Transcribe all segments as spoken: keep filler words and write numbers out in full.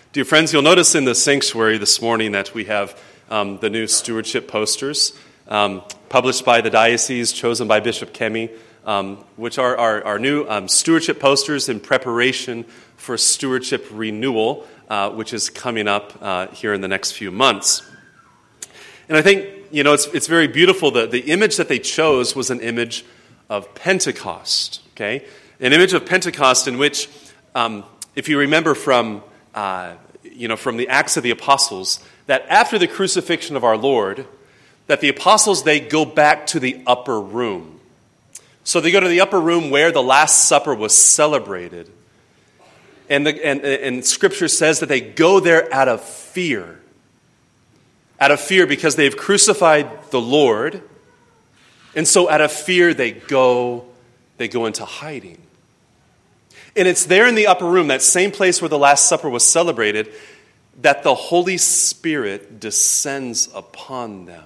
Dear friends, you'll notice in the sanctuary this morning that we have um, the new stewardship posters um, published by the diocese, chosen by Bishop Kemi, um, which are our, our new um, stewardship posters in preparation for stewardship renewal, uh, which is coming up uh, here in the next few months. And I think, you know, it's it's very beautiful. The, the image that they chose was an image of Pentecost, okay? An image of Pentecost in which, um, if you remember from... Uh, you know, from the Acts of the Apostles, that after the crucifixion of our Lord, that the apostles, they go back to the upper room. So they go to the upper room where the Last Supper was celebrated. And, the, and, and Scripture says that they go there out of fear. Out of fear because they've crucified the Lord. And so out of fear, they go, they go into hiding. And it's there in the upper room, that same place where the Last Supper was celebrated, that the Holy Spirit descends upon them.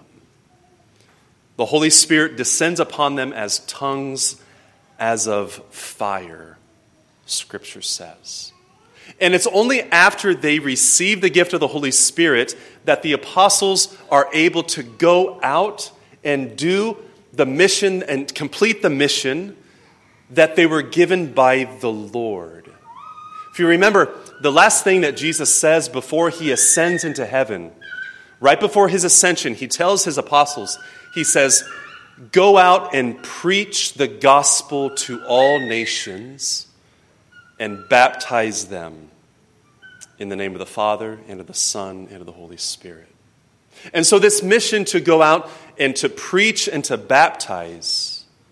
The Holy Spirit descends upon them as tongues as of fire, Scripture says. And it's only after they receive the gift of the Holy Spirit that the apostles are able to go out and do the mission and complete the mission that they were given by the Lord. If you remember, the last thing that Jesus says before he ascends into heaven, right before his ascension, he tells his apostles, he says, "Go out and preach the gospel to all nations and baptize them in the name of the Father and of the Son and of the Holy Spirit." And so this mission to go out and to preach and to baptize,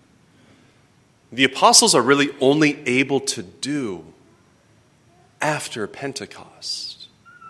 the apostles are really only able to do after Pentecost.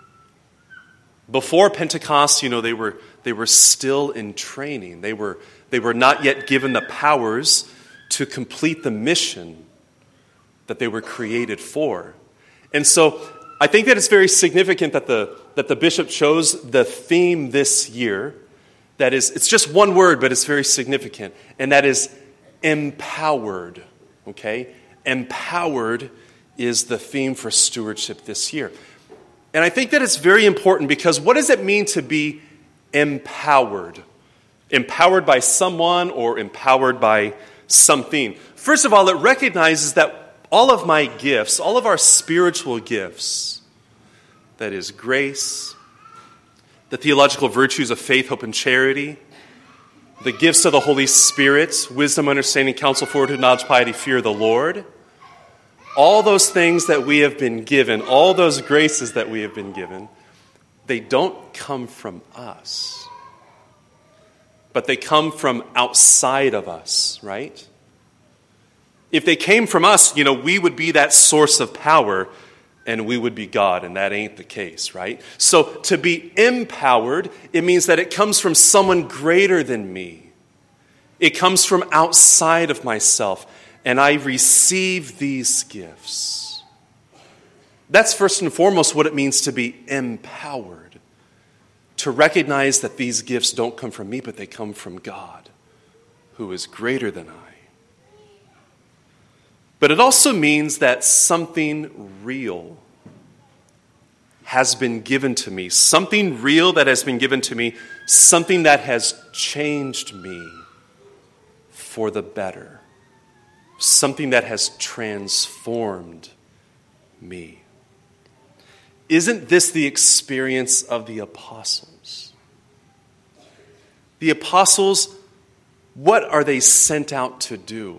Before Pentecost, you know, they were they were still in training. They were they were not yet given the powers to complete the mission that they were created for. And so I think that it's very significant that the that the bishop chose the theme this year. That is, it's just one word, but it's very significant, and that is empowered, okay? Empowered is the theme for stewardship this year. And I think that it's very important because what does it mean to be empowered? Empowered by someone or empowered by something? First of all, it recognizes that all of my gifts, all of our spiritual gifts, that is grace, the theological virtues of faith, hope, and charity, the gifts of the Holy Spirit, wisdom, understanding, counsel, fortitude, knowledge, piety, fear of the Lord. All those things that we have been given, all those graces that we have been given, they don't come from us. But they come from outside of us, right? If they came from us, you know, we would be that source of power and we would be God, and that ain't the case, right? So to be empowered, it means that it comes from someone greater than me. It comes from outside of myself, and I receive these gifts. That's first and foremost what it means to be empowered. To recognize that these gifts don't come from me, but they come from God, who is greater than I. But it also means that something real has been given to me. Something real that has been given to me. Something that has changed me for the better. Something that has transformed me. Isn't this the experience of the apostles? The apostles, what are they sent out to do?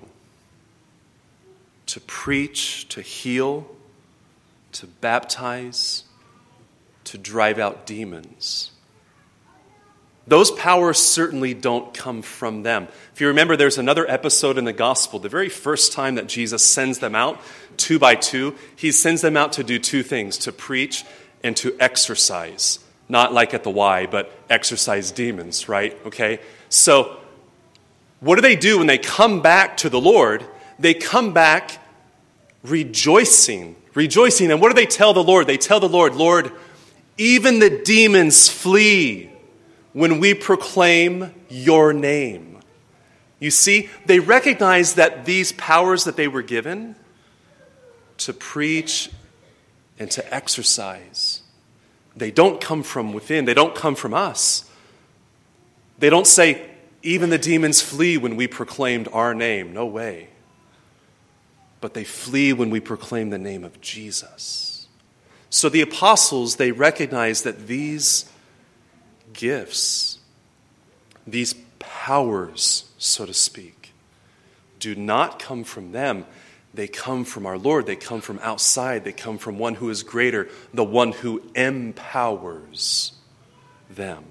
To preach, to heal, to baptize, to drive out demons. Those powers certainly don't come from them. If you remember, there's another episode in the gospel, the very first time that Jesus sends them out, two by two, he sends them out to do two things, to preach and to exorcise. Not like at the Y, but exorcise demons, right? Okay? So, what do they do when they come back to the Lord? They come back rejoicing, rejoicing. And what do they tell the Lord? They tell the Lord, Lord, even the demons flee when we proclaim your name. You see, they recognize that these powers that they were given to preach and to exercise, they don't come from within. They don't come from us. They don't say, even the demons flee when we proclaimed our name. No way. But they flee when we proclaim the name of Jesus. So the apostles, they recognize that these gifts, these powers, so to speak, do not come from them. They come from our Lord. They come from outside. They come from one who is greater, the one who empowers them.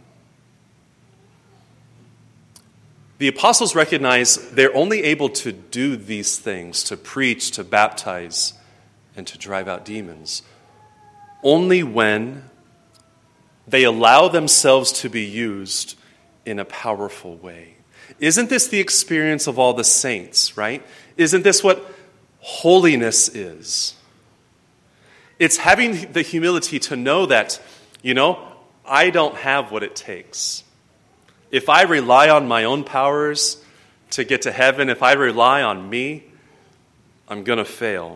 The apostles recognize they're only able to do these things, to preach, to baptize, and to drive out demons, only when they allow themselves to be used in a powerful way. Isn't this the experience of all the saints, right? Isn't this what holiness is? It's having the humility to know that, you know, I don't have what it takes. If I rely on my own powers to get to heaven, if I rely on me, I'm going to fail.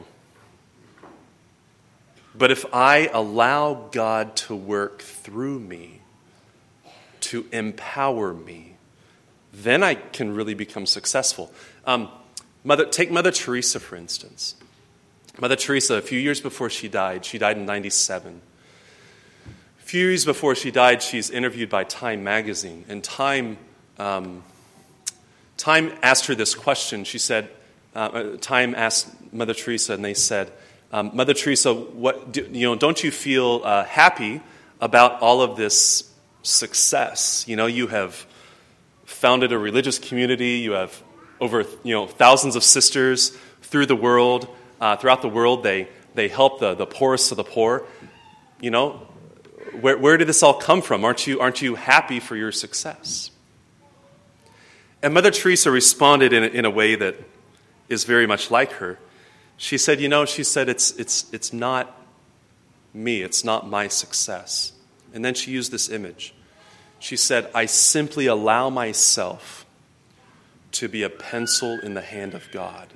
But if I allow God to work through me, to empower me, then I can really become successful. Um, Mother, take Mother Teresa, for instance. Mother Teresa, a few years before she died, she died in ninety-seven. A few years before she died, she's interviewed by Time magazine. And Time, um, Time asked her this question. She said, uh, Time asked Mother Teresa, and they said, um, Mother Teresa, what do, you know, don't you feel uh, happy about all of this success? You know, you have founded a religious community. You have over you know thousands of sisters through the world. Uh, throughout the world, they they help the, the poorest of the poor. You know, where where did this all come from? Aren't you aren't you happy for your success? And Mother Teresa responded in a, in a way that is very much like her. She said, you know, she said it's it's it's not me. It's not my success. And then she used this image. She said, I simply allow myself to be a pencil in the hand of God.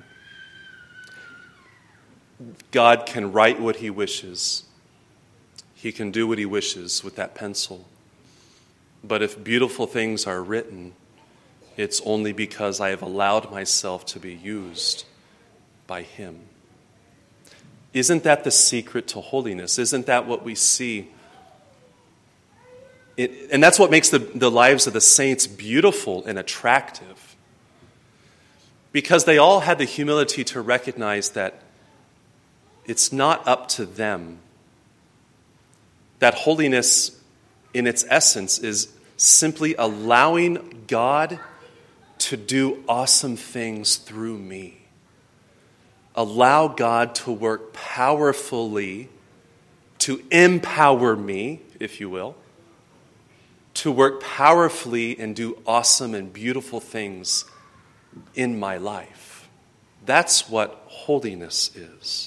God can write what he wishes. He can do what he wishes with that pencil. But if beautiful things are written, it's only because I have allowed myself to be used by him. Isn't that the secret to holiness? Isn't that what we see? It, and that's what makes the, the lives of the saints beautiful and attractive. Because they all had the humility to recognize that it's not up to them. That holiness, in its essence, is simply allowing God to do awesome things through me. Allow God to work powerfully, to empower me, if you will, to work powerfully and do awesome and beautiful things in my life. That's what holiness is.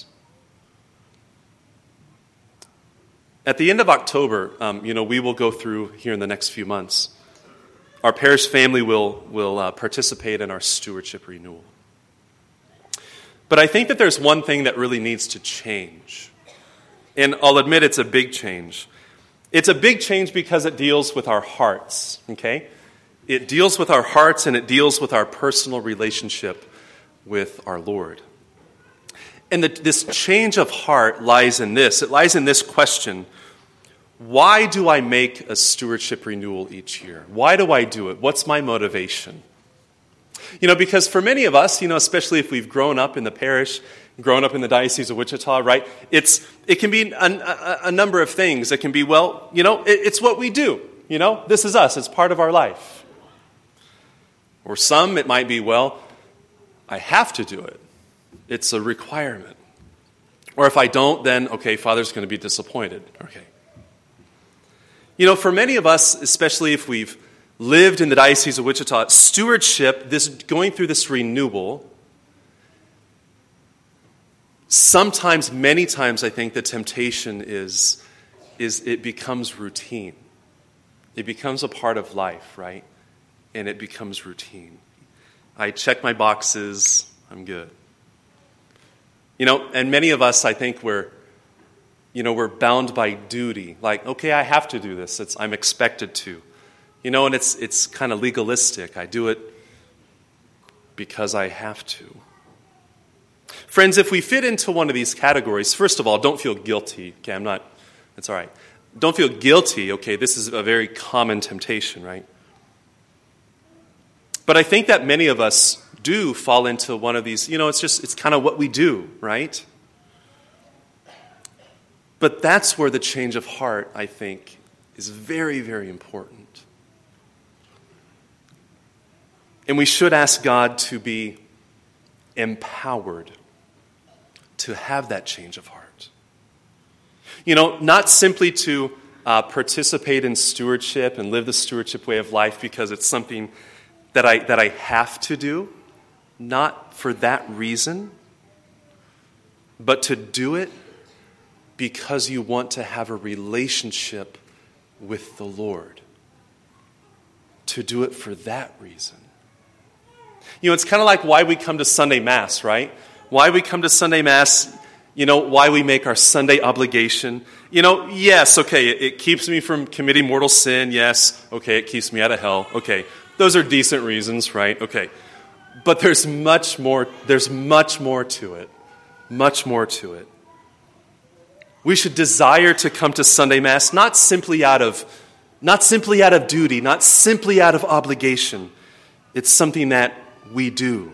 At the end of October, um, you know, we will go through here in the next few months. Our parish family will will uh, participate in our stewardship renewal. But I think that there's one thing that really needs to change. And I'll admit it's a big change. It's a big change because it deals with our hearts, okay? It deals with our hearts and it deals with our personal relationship with our Lord. And the, this change of heart lies in this. It lies in this question: why do I make a stewardship renewal each year? Why do I do it? What's my motivation? You know, because for many of us, you know, especially if we've grown up in the parish, grown up in the Diocese of Wichita, right? It's it can be a, a, a number of things. It can be, well, you know, it, it's what we do. You know, this is us. It's part of our life. Or some, it might be, well, I have to do it. It's a requirement. Or if I don't, then, okay, Father's going to be disappointed. Okay. You know, for many of us, especially if we've lived in the Diocese of Wichita, stewardship, this going through this renewal, sometimes, many times, I think the temptation is, is it becomes routine. It becomes a part of life, right? And it becomes routine. I check my boxes, I'm good. You know, and many of us, I think we're, you know, we're bound by duty. Like, okay, I have to do this. It's, I'm expected to. You know, and it's it's kind of legalistic. I do it because I have to. Friends, if we fit into one of these categories, first of all, don't feel guilty. Okay, I'm not, it's all right. Don't feel guilty. Okay, this is a very common temptation, right? But I think that many of us do fall into one of these, you know, it's just, it's kind of what we do, right? But that's where the change of heart, I think, is very, very important. And we should ask God to be empowered to have that change of heart. You know, not simply to uh, participate in stewardship and live the stewardship way of life because it's something that I that I have to do, not for that reason, but to do it because you want to have a relationship with the Lord. To do it for that reason. You know, it's kind of like why we come to Sunday Mass, right? Why we come to Sunday Mass, you know, why we make our Sunday obligation. You know, yes, okay, it, it keeps me from committing mortal sin. Yes, okay, it keeps me out of hell. Okay, those are decent reasons, right? Okay. But there's much more, there's much more to it. Much more to it. We should desire to come to Sunday Mass not simply out of not simply out of duty, not simply out of obligation. It's something that we do.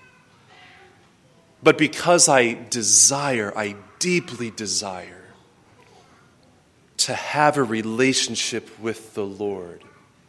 But because I desire, I deeply desire to have a relationship with the Lord.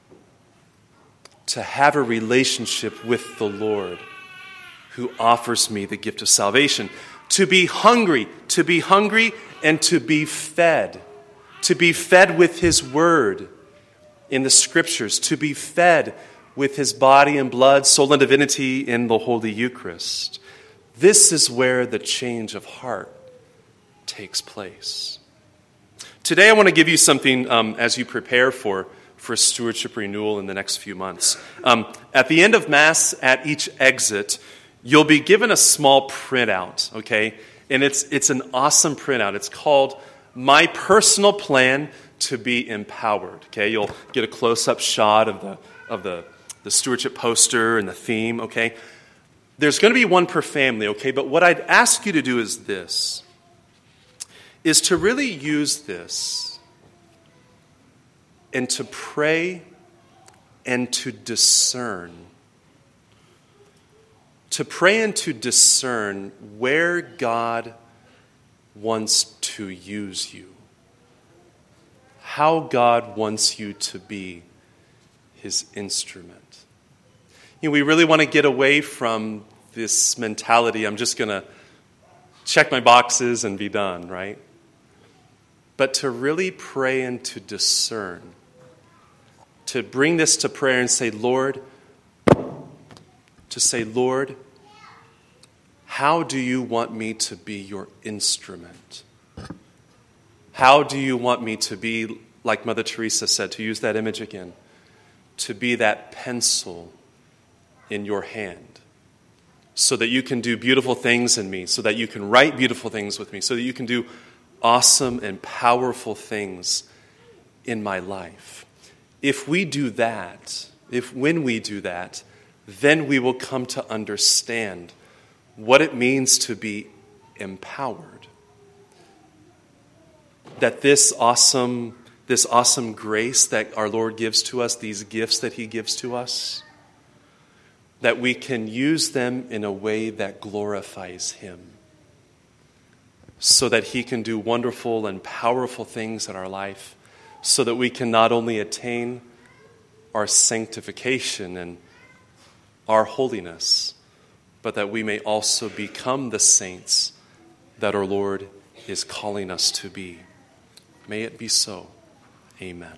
To have a relationship with the Lord who offers me the gift of salvation. To be hungry, to be hungry and to be fed. To be fed with His Word in the Scriptures. To be fed with His body and blood, soul and divinity in the Holy Eucharist. This is where the change of heart takes place. Today I want to give you something um, as you prepare for, for stewardship renewal in the next few months. Um, at the end of Mass, at each exit, you'll be given a small printout, okay? And it's it's an awesome printout. It's called My Personal Plan to Be Empowered, okay? You'll get a close-up shot of the of the, the stewardship poster and the theme, okay? There's going to be one per family, okay? But what I'd ask you to do is this, is to really use this and to pray and to discern. To pray and to discern where God wants to use you. How God wants you to be His instrument. You know, we really want to get away from this mentality, I'm just going to check my boxes and be done, right? But to really pray and to discern. To bring this to prayer and say, Lord, to say, Lord, how do you want me to be your instrument? How do you want me to be, like Mother Teresa said, to use that image again, to be that pencil in your hand so that you can do beautiful things in me, so that you can write beautiful things with me, so that you can do awesome and powerful things in my life. If we do that, if when we do that, then we will come to understand what it means to be empowered. That this awesome, this awesome grace that our Lord gives to us, these gifts that He gives to us, that we can use them in a way that glorifies Him, so that He can do wonderful and powerful things in our life, so that we can not only attain our sanctification and our holiness, but that we may also become the saints that our Lord is calling us to be. May it be so. Amen.